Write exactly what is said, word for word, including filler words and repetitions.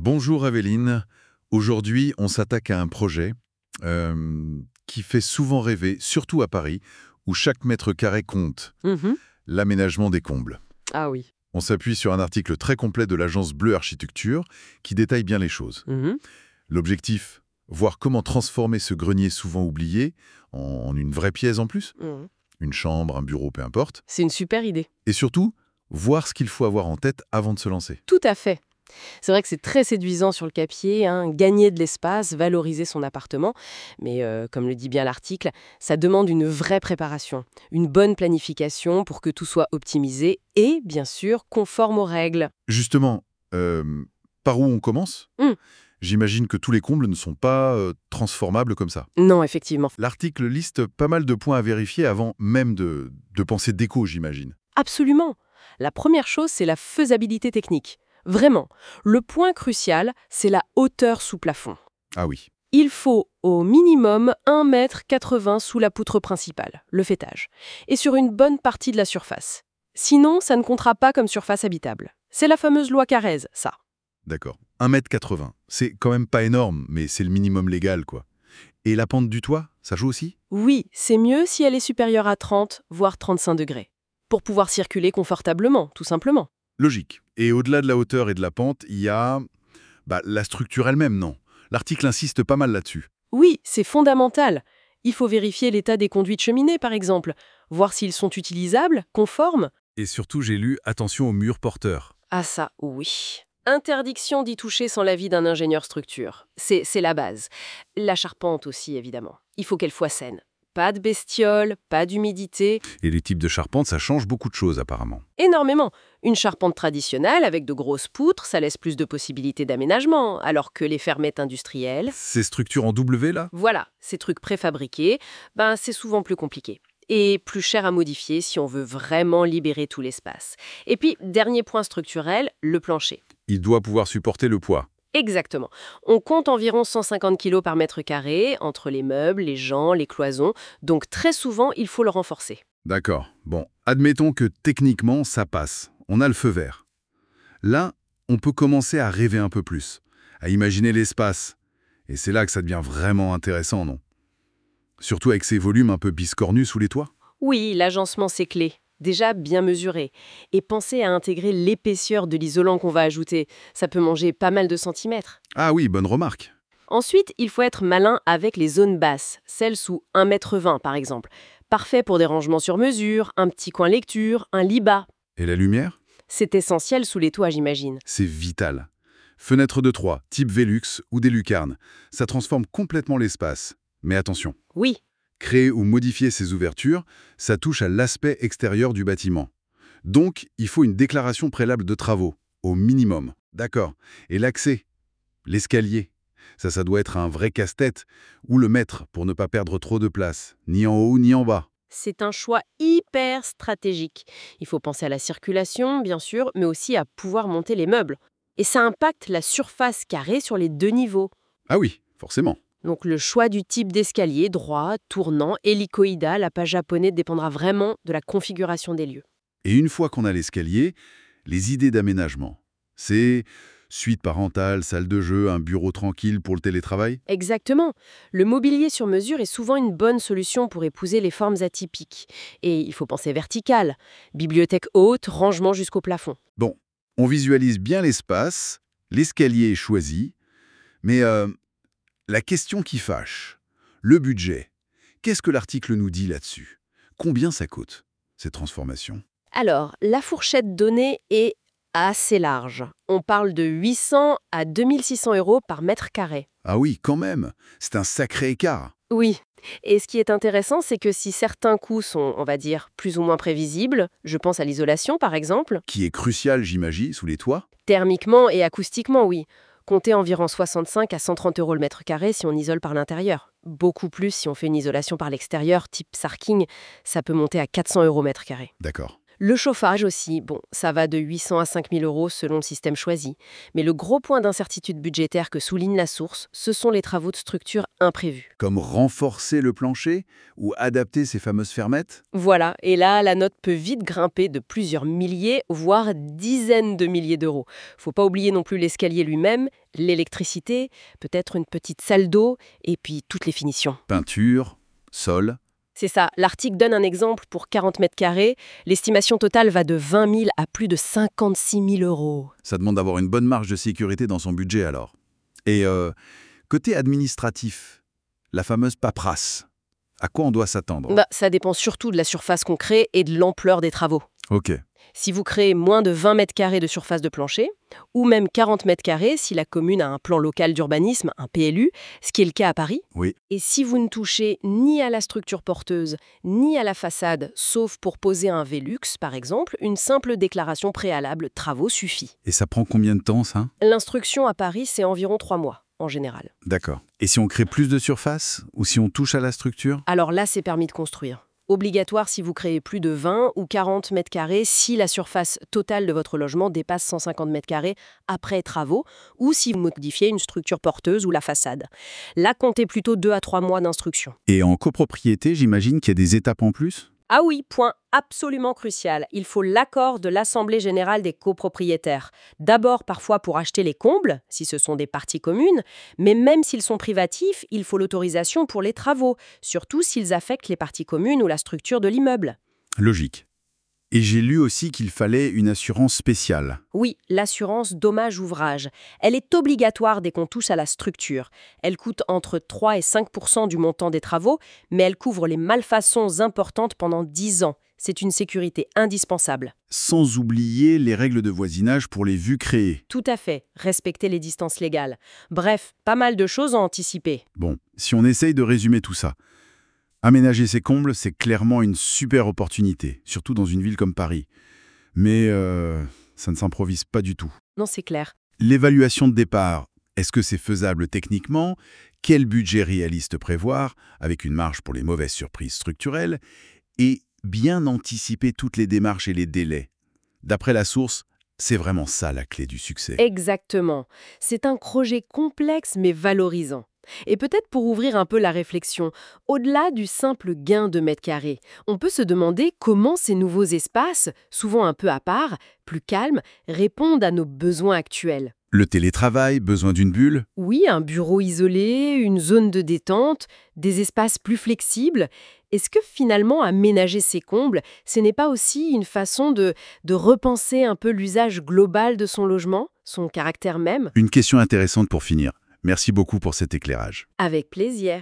Bonjour Evelyne. Aujourd'hui, on s'attaque à un projet euh, qui fait souvent rêver, surtout à Paris, où chaque mètre carré compte, Mhm. l'aménagement des combles. Ah oui. On s'appuie sur un article très complet de l'agence Bleu Architecture qui détaille bien les choses. Mhm. L'objectif, voir comment transformer ce grenier souvent oublié en, en une vraie pièce en plus, Mhm. une chambre, un bureau, peu importe. C'est une super idée. Et surtout, voir ce qu'il faut avoir en tête avant de se lancer. Tout à fait. C'est vrai que c'est très séduisant sur le papier, hein, gagner de l'espace, valoriser son appartement. Mais euh, comme le dit bien l'article, ça demande une vraie préparation, une bonne planification pour que tout soit optimisé et, bien sûr, conforme aux règles. Justement, euh, par où on commence? Hmm. J'imagine que tous les combles ne sont pas euh, transformables comme ça. Non, effectivement. L'article liste pas mal de points à vérifier avant même de, de penser déco, j'imagine. Absolument. La première chose, c'est la faisabilité technique. Vraiment. Le point crucial, c'est la hauteur sous plafond. Ah oui, Il faut au minimum un mètre quatre-vingts sous la poutre principale, le faîtage, et sur une bonne partie de la surface. Sinon, ça ne comptera pas comme surface habitable. C'est la fameuse loi Carrez, ça. d'accord. un mètre quatre-vingts, c'est quand même pas énorme, mais c'est le minimum légal, quoi. Et la pente du toit, ça joue aussi? Oui, c'est mieux si elle est supérieure à trente, voire trente-cinq degrés, pour pouvoir circuler confortablement, tout simplement. Logique. Et au-delà de la hauteur et de la pente, il y a bah, la structure elle-même, non? L'article insiste pas mal là-dessus. Oui, c'est fondamental. Il faut vérifier l'état des conduits de cheminée, par exemple, voir s'ils sont utilisables, conformes. Et surtout, j'ai lu attention aux murs porteurs. Ah ça, oui. Interdiction d'y toucher sans l'avis d'un ingénieur structure. C'est c'est la base. La charpente aussi, évidemment. Il faut qu'elle soit saine. Pas de bestioles, pas d'humidité. Et les types de charpente, ça change beaucoup de choses apparemment. Énormément. Une charpente traditionnelle avec de grosses poutres, ça laisse plus de possibilités d'aménagement, alors que les fermettes industrielles, Ces structures en W, là? voilà, ces trucs préfabriqués, ben c'est souvent plus compliqué. Et plus cher à modifier si on veut vraiment libérer tout l'espace. Et puis, dernier point structurel, le plancher. Il doit pouvoir supporter le poids. Exactement. On compte environ cent cinquante kilos par mètre carré, entre les meubles, les gens, les cloisons, donc très souvent, il faut le renforcer. D'accord. Bon, admettons que techniquement, ça passe. On a le feu vert. Là, on peut commencer à rêver un peu plus, à imaginer l'espace. Et c'est là que ça devient vraiment intéressant, non? Surtout avec ces volumes un peu biscornus sous les toits. Oui, l'agencement, c'est clé. Déjà bien mesuré. Et pensez à intégrer l'épaisseur de l'isolant qu'on va ajouter. Ça peut manger pas mal de centimètres. Ah oui, bonne remarque. Ensuite, il faut être malin avec les zones basses, celles sous un mètre vingt par exemple. Parfait pour des rangements sur mesure, un petit coin lecture, un lit bas. Et la lumière? C'est essentiel sous les toits, j'imagine. C'est vital. Fenêtre de Troyes, type Velux ou des lucarnes. Ça transforme complètement l'espace. Mais attention, Oui, créer ou modifier ces ouvertures, ça touche à l'aspect extérieur du bâtiment. Donc, il faut une déclaration préalable de travaux, au minimum. D'accord. Et l'accès, l'escalier, ça, ça doit être un vrai casse-tête. Où le mettre pour ne pas perdre trop de place, ni en haut ni en bas. c'est un choix hyper stratégique. Il faut penser à la circulation, bien sûr, mais aussi à pouvoir monter les meubles. Et ça impacte la surface carrée sur les deux niveaux. Ah oui, forcément. Donc le choix du type d'escalier, droit, tournant, hélicoïdal, à pas japonais, dépendra vraiment de la configuration des lieux. Et une fois qu'on a l'escalier, les idées d'aménagement. C'est suite parentale, salle de jeu, un bureau tranquille pour le télétravail. Exactement. Le mobilier sur mesure est souvent une bonne solution pour épouser les formes atypiques. Et il faut penser vertical. Bibliothèque haute, rangement jusqu'au plafond. Bon, on visualise bien l'espace, l'escalier est choisi, mais euh, la question qui fâche, le budget. Qu'est-ce que l'article nous dit là-dessus? Combien ça coûte, cette transformation? Alors, la fourchette donnée est assez large. On parle de huit cents à deux mille six cents euros par mètre carré. Ah oui, quand même, c'est un sacré écart. Oui. Et ce qui est intéressant, c'est que si certains coûts sont, on va dire, plus ou moins prévisibles, je pense à l'isolation par exemple, Qui est crucial, j'imagine, sous les toits. thermiquement et acoustiquement, oui. Comptez environ soixante-cinq à cent trente euros le mètre carré si on isole par l'intérieur. Beaucoup plus si on fait une isolation par l'extérieur, type sarking, ça peut monter à quatre cents euros mètre carré. D'accord. Le chauffage aussi, bon, ça va de huit cents à cinq mille euros selon le système choisi. Mais le gros point d'incertitude budgétaire que souligne la source, ce sont les travaux de structure imprévus. Comme renforcer le plancher ou adapter ces fameuses fermettes? Voilà, et là, la note peut vite grimper de plusieurs milliers, voire dizaines de milliers d'euros. Faut pas oublier non plus l'escalier lui-même, l'électricité, peut-être une petite salle d'eau, et puis toutes les finitions. Peinture, sol. C'est ça, l'article donne un exemple pour quarante mètres carrés. L'estimation totale va de vingt mille à plus de cinquante-six mille euros. Ça demande d'avoir une bonne marge de sécurité dans son budget alors. Et euh, côté administratif, la fameuse paperasse, à quoi on doit s'attendre? Bah, ça dépend surtout de la surface qu'on crée et de l'ampleur des travaux. Ok. Si vous créez moins de vingt mètres carrés de surface de plancher, ou même quarante mètres carrés si la commune a un plan local d'urbanisme, un P L U, ce qui est le cas à Paris. Oui. Et si vous ne touchez ni à la structure porteuse, ni à la façade, sauf pour poser un Velux, par exemple, une simple déclaration préalable de travaux suffit. Et ça prend combien de temps, ça? L'instruction à Paris, c'est environ trois mois, en général. D'accord. Et si on crée plus de surface ou si on touche à la structure? Alors là, c'est permis de construire. Obligatoire si vous créez plus de vingt ou quarante mètres carrés si la surface totale de votre logement dépasse cent cinquante mètres carrés après travaux ou si vous modifiez une structure porteuse ou la façade. Là, comptez plutôt deux à trois mois d'instruction. Et en copropriété, j'imagine qu'il y a des étapes en plus? Ah oui, point absolument crucial. Il faut l'accord de l'Assemblée générale des copropriétaires. D'abord, parfois pour acheter les combles, si ce sont des parties communes, mais même s'ils sont privatifs, il faut l'autorisation pour les travaux, surtout s'ils affectent les parties communes ou la structure de l'immeuble. Logique. Et j'ai lu aussi qu'il fallait une assurance spéciale. Oui, l'assurance dommage-ouvrage. Elle est obligatoire dès qu'on touche à la structure. Elle coûte entre trois et cinq pour cent du montant des travaux, mais elle couvre les malfaçons importantes pendant dix ans. C'est une sécurité indispensable. Sans oublier les règles de voisinage pour les vues créées. Tout à fait, respecter les distances légales. Bref, pas mal de choses à anticiper. Bon, si on essaye de résumer tout ça, aménager ses combles, c'est clairement une super opportunité, surtout dans une ville comme Paris. Mais euh, ça ne s'improvise pas du tout. Non, c'est clair. L'évaluation de départ, est-ce que c'est faisable techniquement? Quel budget réaliste prévoir, avec une marge pour les mauvaises surprises structurelles? Et bien anticiper toutes les démarches et les délais. D'après la source, c'est vraiment ça la clé du succès. Exactement. C'est un projet complexe mais valorisant. Et peut-être pour ouvrir un peu la réflexion, au-delà du simple gain de mètres carrés, on peut se demander comment ces nouveaux espaces, souvent un peu à part, plus calmes, répondent à nos besoins actuels. Le télétravail, besoin d'une bulle? Oui, un bureau isolé, une zone de détente, des espaces plus flexibles. Est-ce que finalement aménager ces combles, ce n'est pas aussi une façon de, de repenser un peu l'usage global de son logement, son caractère même? Une question intéressante pour finir. Merci beaucoup pour cet éclairage. Avec plaisir.